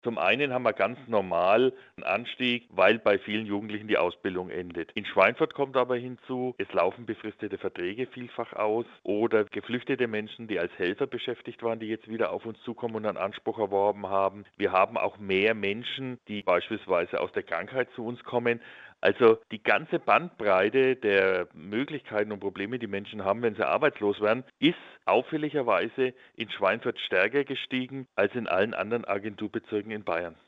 Zum einen haben wir ganz normal einen Anstieg, weil bei vielen Jugendlichen die Ausbildung endet. In Schweinfurt kommt aber hinzu, es laufen befristete Verträge vielfach aus oder geflüchtete Menschen, die als Helfer beschäftigt waren, die jetzt wieder auf uns zukommen und einen Anspruch erworben haben. Wir haben auch mehr Menschen, die beispielsweise aus der Krankheit zu uns kommen. Also die ganze Bandbreite der Möglichkeiten und Probleme, die Menschen haben, wenn sie arbeitslos werden, ist auffälligerweise in Schweinfurt stärker gestiegen als in allen anderen Agenturbezirken in Bayern.